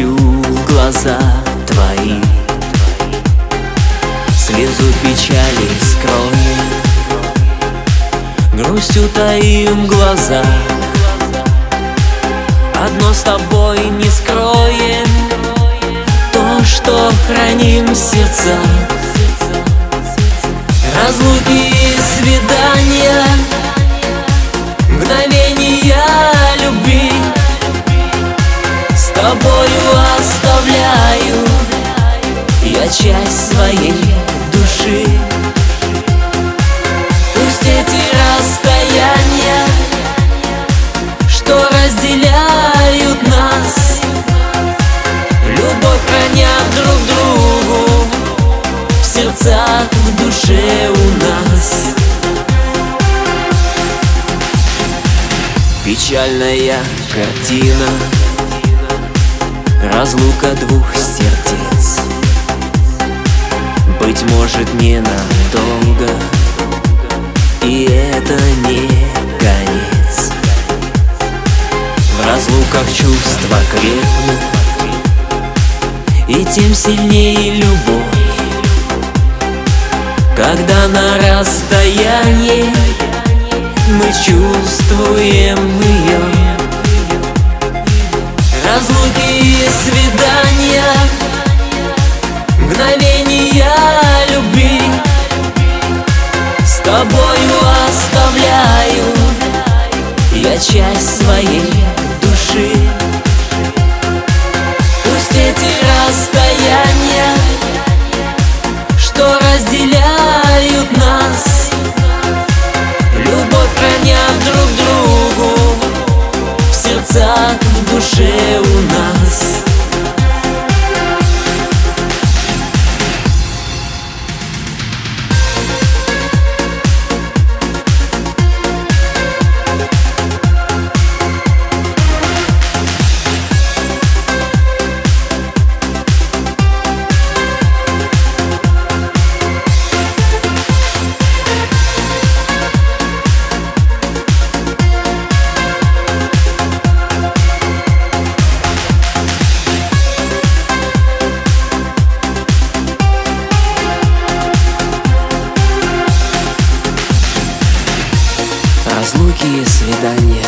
смотрю в глаза твои, слезу печали скроем, грустью таим глаза. Одно с тобой не скроем, то, что храним в сердцах. Разлуки и свидания, мгновения любви, с тобою оставляю я часть своей души. Пусть эти расстояния, что разделяют нас, любовь хранят друг другу в сердцах, в душе у нас. Печальная картина, разлука двух сердец. Быть может, ненадолго, и это не конец. В разлуках чувства крепнут, и тем сильнее любовь, когда на расстоянии мы чувствуем ее. Разлуки и свидания, мгновения любви, с тобою оставляю я часть своей души. Пусть эти расстояния, что разделяют нас, любовь хранят друг другу в сердцах, в душе у нас. Разлуки и свидания,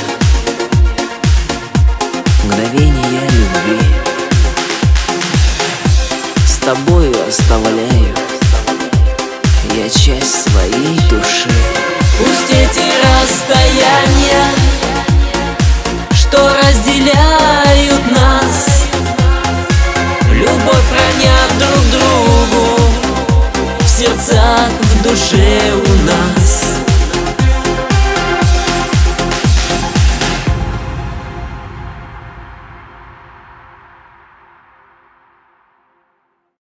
мгновения любви, с тобою оставляю я часть своей души. Пусть эти расстояния, что разделяют нас, любовь хранят друг другу в сердцах, в душе у нас.